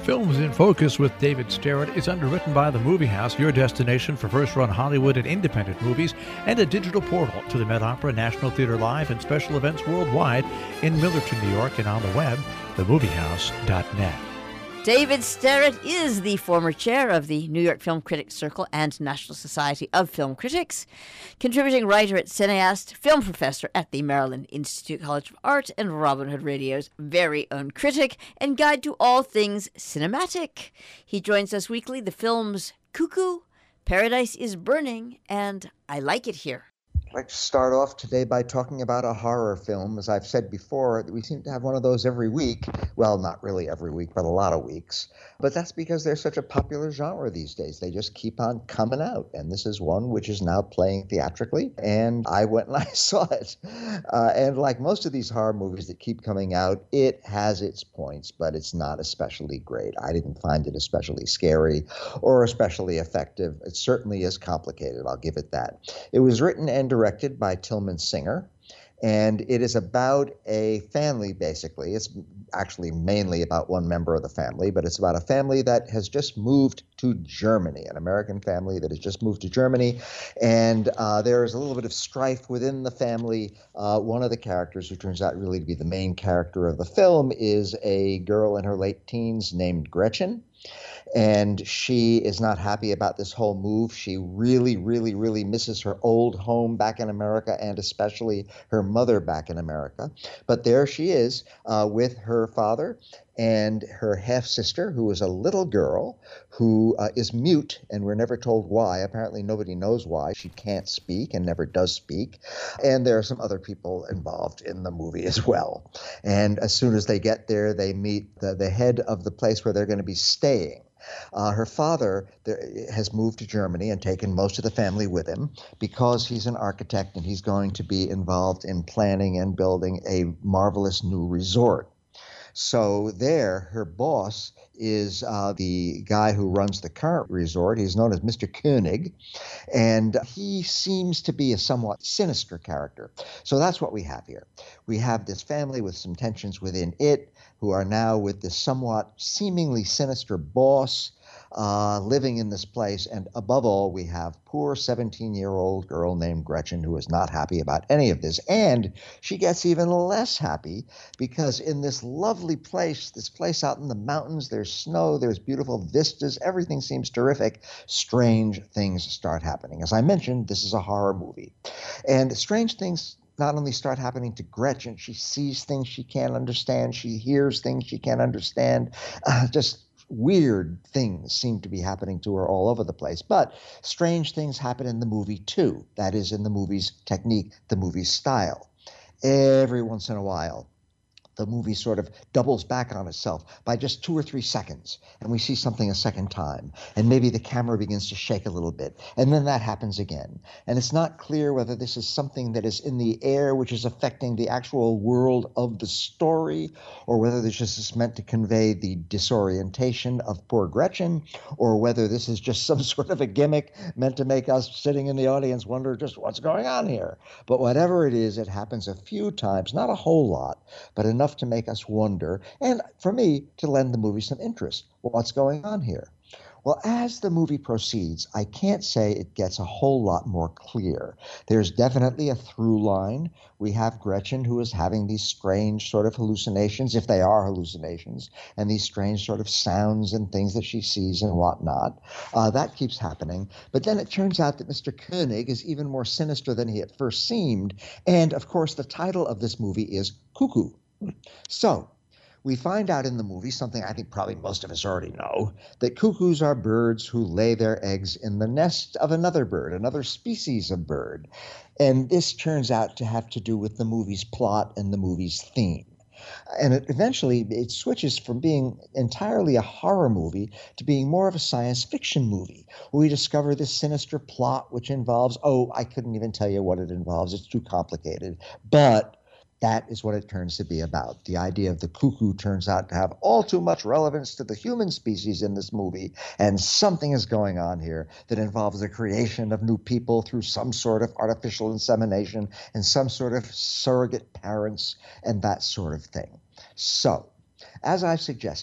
Films in Focus with David Starrett is underwritten by The Movie House, your destination for first-run Hollywood and independent movies, and a digital portal to the Met Opera, National Theater Live, and special events worldwide in Millerton, New York, and on the web, themoviehouse.net. David Starrett is the former chair of the New York Film Critics Circle and National Society of Film Critics, contributing writer at Cineast, film professor at the Maryland Institute College of Art, and Robin Hood Radio's very own critic and guide to all things cinematic. He joins us weekly, the films Cuckoo, Paradise is Burning, and I Like It Here. I'd like to start off today by talking about a horror film. As I've said before, we seem to have one of those every week. Well, not really every week, but a lot of weeks. But that's because they're such a popular genre these days. They just keep on coming out. And this is one which is now playing theatrically. And I went and I saw it. And like most of these horror movies that keep coming out, it has its points, but it's not especially great. I didn't find it especially scary or especially effective. It certainly is complicated. I'll give it that. It was written and directed by Tillman Singer, and it is about a family, basically. It's actually mainly about one member of the family, but it's about a family that has just moved to Germany, an American family that has just moved to Germany, and there is a little bit of strife within the family. One of the characters, who turns out really to be the main character of the film, is a girl in her late teens named Gretchen. And she is not happy about this whole move. She really, really, really misses her old home back in America, and especially her mother back in America. But there she is with her father and her half-sister, who is a little girl who is mute, and we're never told why. Apparently nobody knows why. She can't speak and never does speak. And there are some other people involved in the movie as well. And as soon as they get there, they meet the head of the place where they're going to be staying. Her father has moved to Germany and taken most of the family with him because he's an architect and he's going to be involved in planning and building a marvelous new resort. So there, her boss is the guy who runs the current resort. He's known as Mr. Koenig, and he seems to be a somewhat sinister character. So that's what we have here. We have this family with some tensions within it, who are now with this somewhat seemingly sinister boss living in this place. And above all, we have poor 17-year-old girl named Gretchen, who is not happy about any of this. And she gets even less happy because in this lovely place, this place out in the mountains, there's snow, there's beautiful vistas, everything seems terrific. Strange things start happening. As I mentioned, this is a horror movie. And strange things not only start happening to Gretchen, she sees things she can't understand, she hears things she can't understand, just weird things seem to be happening to her all over the place. But strange things happen in the movie too. That is, in the movie's technique, the movie's style. Every once in a while, the movie sort of doubles back on itself by just 2 or 3 seconds, and we see something a second time, and maybe the camera begins to shake a little bit, and then that happens again. And it's not clear whether this is something that is in the air which is affecting the actual world of the story, or whether this is meant to convey the disorientation of poor Gretchen, or whether this is just some sort of a gimmick meant to make us sitting in the audience wonder just what's going on here. But whatever it is, it happens a few times, not a whole lot, but enough to make us wonder, and for me, to lend the movie some interest. What's going on here? Well, as the movie proceeds, I can't say it gets a whole lot more clear. There's definitely a through line. We have Gretchen, who is having these strange sort of hallucinations, if they are hallucinations, and these strange sort of sounds and things that she sees and whatnot. That keeps happening. But then it turns out that Mr. Koenig is even more sinister than he at first seemed. And, of course, the title of this movie is Cuckoo. So we find out in the movie something I think probably most of us already know, that cuckoos are birds who lay their eggs in the nest of another bird, another species of bird. And this turns out to have to do with the movie's plot and the movie's theme. And eventually it switches from being entirely a horror movie to being more of a science fiction movie, where we discover this sinister plot which involves, I couldn't even tell you what it involves. It's too complicated. But that is what it turns to be about. The idea of the cuckoo turns out to have all too much relevance to the human species in this movie, and something is going on here that involves the creation of new people through some sort of artificial insemination and some sort of surrogate parents and that sort of thing. So, as I've suggested,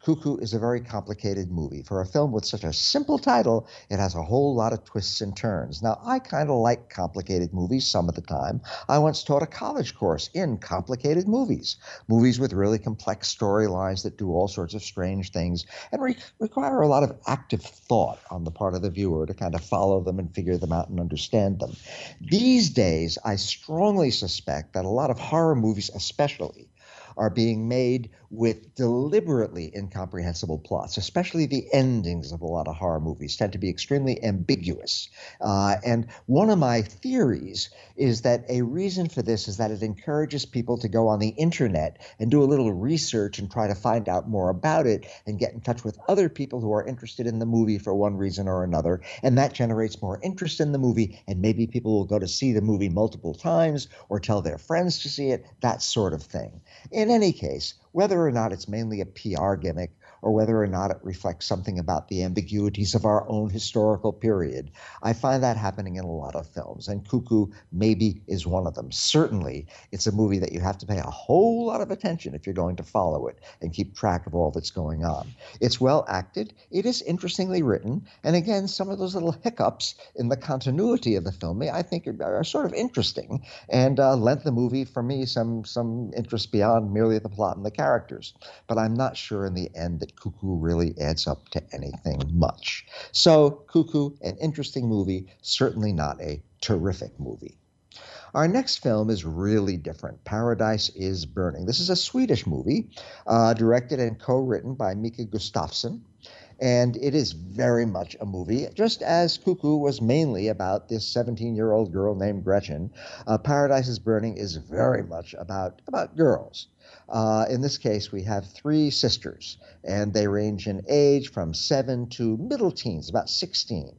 Cuckoo is a very complicated movie. For a film with such a simple title, it has a whole lot of twists and turns. Now, I kind of like complicated movies some of the time. I once taught a college course in complicated movies, movies with really complex storylines that do all sorts of strange things and require a lot of active thought on the part of the viewer to kind of follow them and figure them out and understand them. These days, I strongly suspect that a lot of horror movies, especially, are being made with deliberately incomprehensible plots, especially the endings of a lot of horror movies tend to be extremely ambiguous. And one of my theories is that a reason for this is that it encourages people to go on the internet and do a little research and try to find out more about it and get in touch with other people who are interested in the movie for one reason or another. And that generates more interest in the movie, and maybe people will go to see the movie multiple times or tell their friends to see it, that sort of thing. In any case, whether or not it's mainly a PR gimmick or whether or not it reflects something about the ambiguities of our own historical period, I find that happening in a lot of films, and Cuckoo maybe is one of them. Certainly, it's a movie that you have to pay a whole lot of attention if you're going to follow it and keep track of all that's going on. It's well acted, it is interestingly written, and again, some of those little hiccups in the continuity of the film, I think are sort of interesting and lent the movie, for me, some interest beyond merely the plot and the characters. But I'm not sure in the end that Cuckoo really adds up to anything much. So Cuckoo, an interesting movie, certainly not a terrific movie. Our next film is really different. Paradise is Burning. This is a Swedish movie, directed and co-written by Mika Gustafsson. And it is very much a movie, just as Cuckoo was mainly about this 17-year-old girl named Gretchen. Paradise is Burning is very much about girls. In this case, we have three sisters, and they range in age from 7 to middle teens, about 16.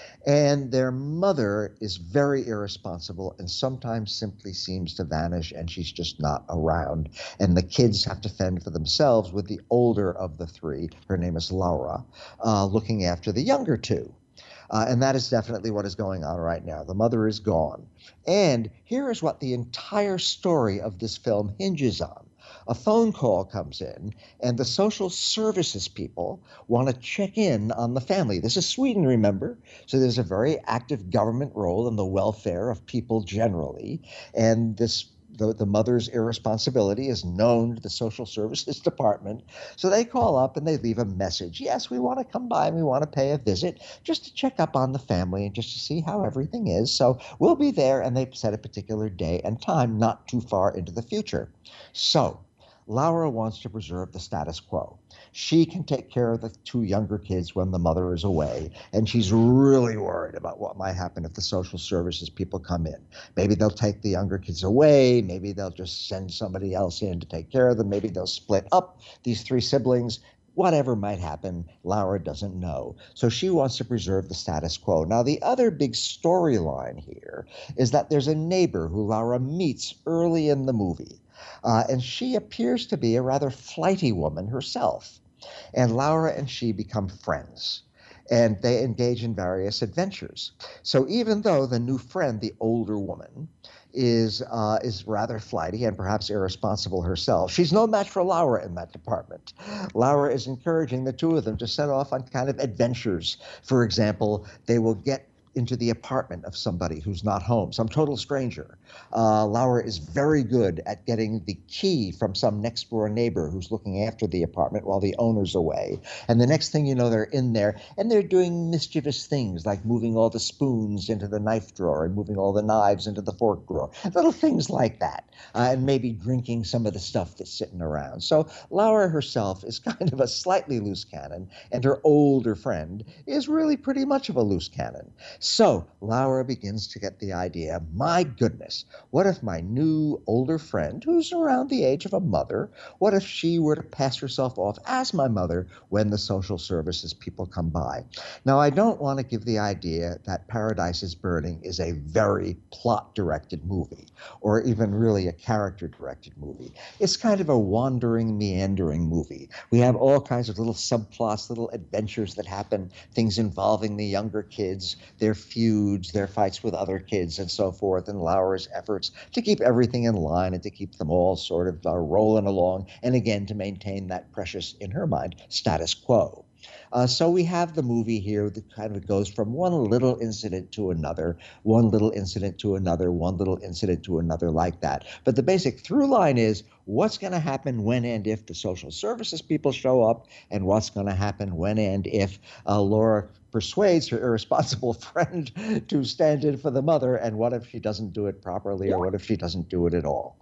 And their mother is very irresponsible and sometimes simply seems to vanish, and she's just not around. And the kids have to fend for themselves with the older of the three, her name is Laura, looking after the younger two. And that is definitely what is going on right now. The mother is gone. And here is what the entire story of this film hinges on. A phone call comes in, and the social services people want to check in on the family. This is Sweden, remember? So there's a very active government role in the welfare of people generally. And the mother's irresponsibility is known to the social services department. So they call up and they leave a message. Yes, we want to come by and we want to pay a visit just to check up on the family and just to see how everything is. So we'll be there, and they set a particular day and time not too far into the future. So Laura wants to preserve the status quo. She can take care of the two younger kids when the mother is away, and she's really worried about what might happen if the social services people come in. Maybe they'll take the younger kids away, maybe they'll just send somebody else in to take care of them, maybe they'll split up these three siblings. Whatever might happen, Laura doesn't know. So she wants to preserve the status quo. Now, the other big storyline here is that there's a neighbor who Laura meets early in the movie. And she appears to be a rather flighty woman herself. And Laura and she become friends, and they engage in various adventures. So even though the new friend, the older woman, is rather flighty and perhaps irresponsible herself, she's no match for Laura in that department. Laura is encouraging the two of them to set off on kind of adventures. For example, they will get into the apartment of somebody who's not home, some total stranger. Laura is very good at getting the key from some next door neighbor who's looking after the apartment while the owner's away. And the next thing you know, they're in there and they're doing mischievous things like moving all the spoons into the knife drawer and moving all the knives into the fork drawer, little things like that, and maybe drinking some of the stuff that's sitting around. So Laura herself is kind of a slightly loose cannon, and her older friend is really pretty much of a loose cannon. So Laura begins to get the idea, my goodness, what if my new older friend, who's around the age of a mother, what if she were to pass herself off as my mother when the social services people come by? Now, I don't want to give the idea that Paradise is Burning is a very plot-directed movie, or even really a character-directed movie. It's kind of a wandering, meandering movie. We have all kinds of little subplots, little adventures that happen, things involving the younger kids, their their feuds, their fights with other kids and so forth, and Laura's efforts to keep everything in line and to keep them all sort of rolling along, and again to maintain that precious, in her mind, status quo. So we have the movie here that kind of goes from one little incident to another, one little incident to another, one little incident to another, like that. But the basic through line is what's going to happen when and if the social services people show up, and what's going to happen when and if Laura persuades her irresponsible friend to stand in for the mother, and what if she doesn't do it properly, or what if she doesn't do it at all.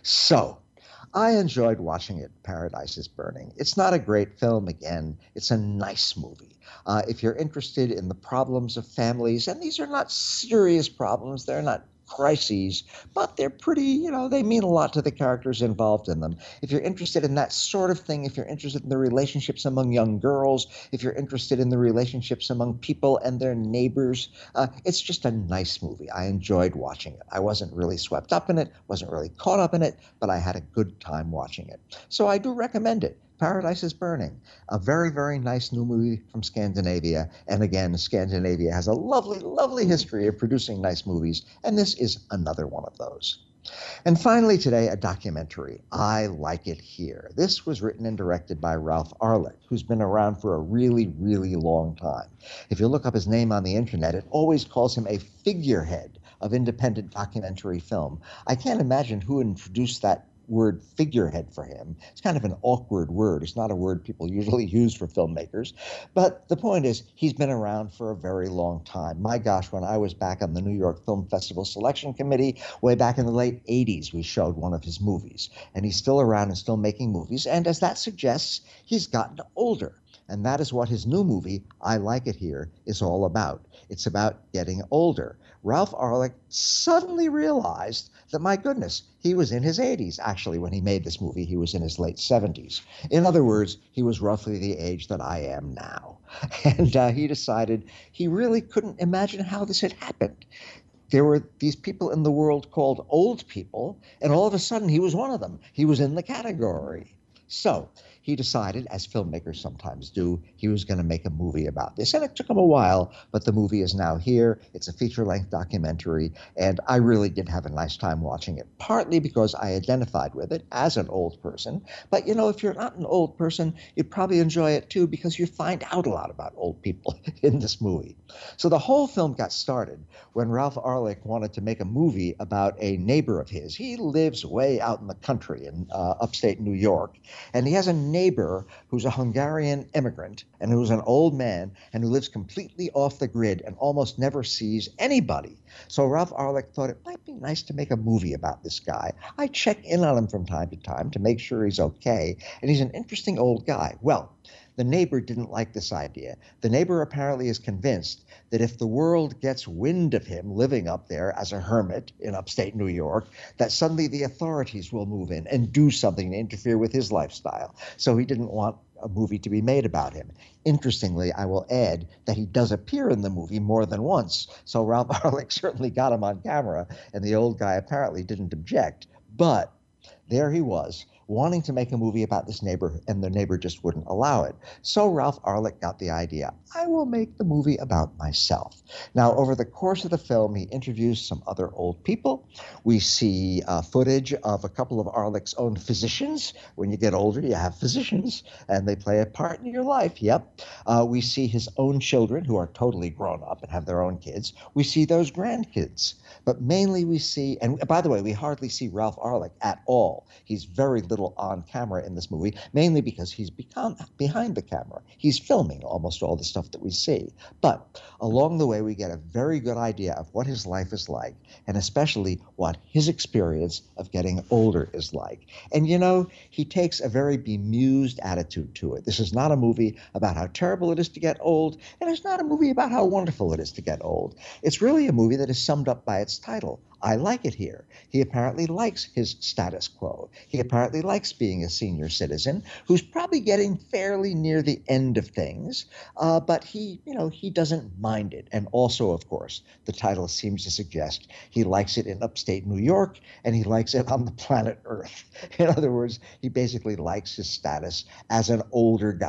So I enjoyed watching it, Paradise is Burning. It's not a great film, again. It's a nice movie. If you're interested in the problems of families, and these are not serious problems, they're not crises, but they're pretty, they mean a lot to the characters involved in them. If you're interested in that sort of thing, if you're interested in the relationships among young girls, if you're interested in the relationships among people and their neighbors, it's just a nice movie. I enjoyed watching it. I wasn't really swept up in it, wasn't really caught up in it, but I had a good time watching it. So I do recommend it. Paradise is Burning, a very, very nice new movie from Scandinavia. And again, Scandinavia has a lovely, lovely history of producing nice movies, and this is another one of those. And finally today, a documentary, I Like It Here. This was written and directed by Ralph Arlick, who's been around for a really, really long time. If you look up his name on the internet, it always calls him a figurehead of independent documentary film. I can't imagine who introduced that word figurehead for him. It's kind of an awkward word. It's not a word people usually use for filmmakers. But the point is, he's been around for a very long time. My gosh, when I was back on the New York Film Festival Selection Committee, way back in the late 80s, we showed one of his movies. And he's still around and still making movies. And as that suggests, he's gotten older. And that is what his new movie, I Like It Here, is all about. It's about getting older. Ralph Arlick suddenly realized that, my goodness, he was in his 80s. Actually, when he made this movie, he was in his late 70s. In other words, he was roughly the age that I am now. And he decided he really couldn't imagine how this had happened. There were these people in the world called old people, and all of a sudden he was one of them. He was in the category. So he decided, as filmmakers sometimes do, he was going to make a movie about this. And it took him a while, but the movie is now here. It's a feature-length documentary, and I really did have a nice time watching it, partly because I identified with it as an old person. But, if you're not an old person, you'd probably enjoy it, too, because you find out a lot about old people in this movie. So the whole film got started when Ralph Arlick wanted to make a movie about a neighbor of his. He lives way out in the country in upstate New York, and he has a neighbor who's a Hungarian immigrant and who's an old man and who lives completely off the grid and almost never sees anybody. So Ralph Arlick thought it might be nice to make a movie about this guy. I check in on him from time to time to make sure he's okay, and he's an interesting old guy. Well, the neighbor didn't like this idea. The neighbor apparently is convinced that if the world gets wind of him living up there as a hermit in upstate New York, that suddenly the authorities will move in and do something to interfere with his lifestyle. So he didn't want a movie to be made about him. Interestingly, I will add that he does appear in the movie more than once. So Ralph Arlick certainly got him on camera, and the old guy apparently didn't object. But there he was, wanting to make a movie about this neighbor, and the neighbor just wouldn't allow it. So Ralph Arlick got the idea, I will make the movie about myself. Now, over the course of the film, he interviews some other old people. We see footage of a couple of Arlick's own physicians. When you get older, you have physicians, and they play a part in your life. Yep. We see his own children, who are totally grown up and have their own kids. We see those grandkids. But mainly we see, and by the way, we hardly see Ralph Arlick at all. He's very little on camera in this movie, mainly because he's become behind the camera. He's filming almost all the stuff that we see. But along the way, we get a very good idea of what his life is like, and especially what his experience of getting older is like. And he takes a very bemused attitude to it. This is not a movie about how terrible it is to get old, and it's not a movie about how wonderful it is to get old. It's really a movie that is summed up by its title, I Like It Here. He apparently likes his status quo. He apparently likes being a senior citizen who's probably getting fairly near the end of things, but he doesn't mind it. And also, of course, the title seems to suggest he likes it in upstate New York, and he likes it on the planet Earth. In other words, he basically likes his status as an older guy.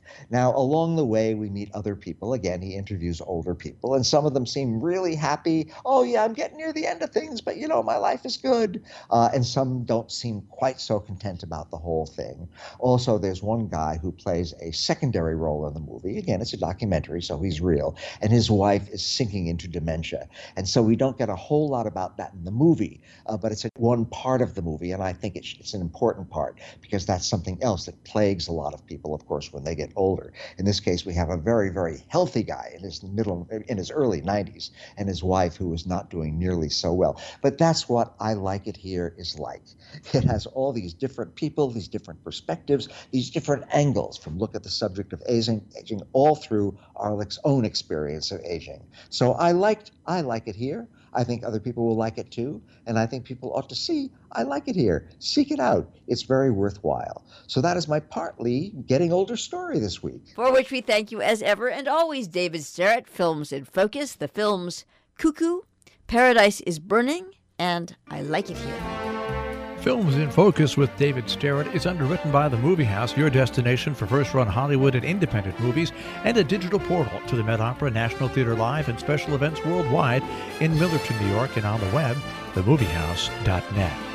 Now, along the way, we meet other people. Again, he interviews older people, and some of them seem really happy. Oh, yeah, I'm getting near the end of things, but my life is good. And some don't seem quite so content about the whole thing. Also, there's one guy who plays a secondary role in the movie. Again, it's a documentary, so he's real. And his wife is sinking into dementia. And so we don't get a whole lot about that in the movie, but it's one part of the movie. And I think it's an important part because that's something else that plagues a lot of people, of course, when they get older. In this case, we have a very, very healthy guy in his early 90s, and his wife who is not doing nearly so well. But that's what I Like It Here is like. It has all these different people, these different perspectives, these different angles from look at the subject of aging all through Arlick's own experience of aging. So I Like It Here. I think other people will like it too, and I think people ought to see I Like It Here. Seek it out. It's very worthwhile. So that is my partly getting older story this week. For which we thank you as ever and always, David Sterrett. Films in Focus, the films Cuckoo, Paradise is Burning, and I Like It Here. Films in Focus with David Sterrett is underwritten by The Movie House, your destination for first-run Hollywood and independent movies, and a digital portal to the Met Opera, National Theater Live, and special events worldwide in Millerton, New York, and on the web, themoviehouse.net.